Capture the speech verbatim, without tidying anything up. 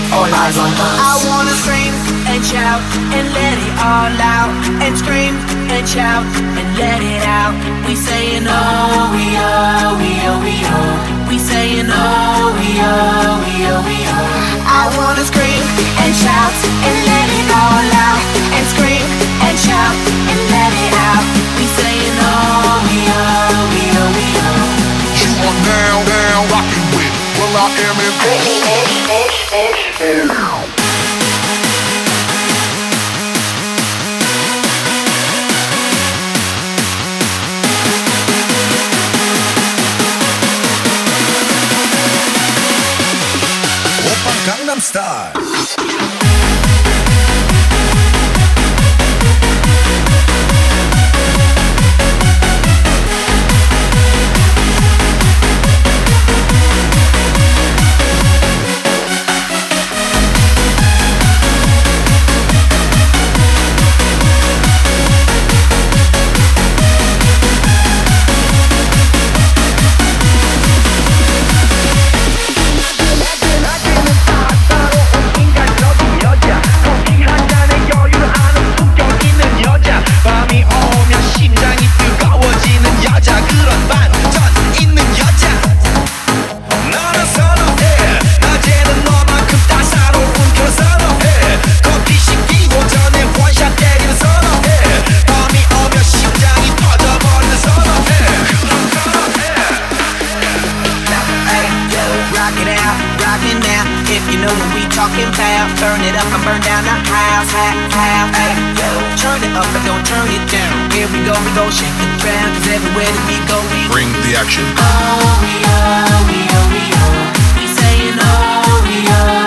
all eyes on us. I wanna scream and shout and let it all out. And scream and shout and let it out. We saying oh, we oh, we oh, we oh. We saying oh, we oh, we oh, we oh. I wanna scream and shout and let it all out. And scream and shout and let it out. We saying oh, we oh, we oh, we oh. You are now, now rocking with Will I Am in Oppa Gangnam Style. Burn it up and burn down the house, house, house, ay, yo. Turn it up and don't turn it down. Here we go, we go, shake the ground. Cause everywhere that we go, we Bring the action. oh, we oh, we oh, we oh. We saying oh, we oh.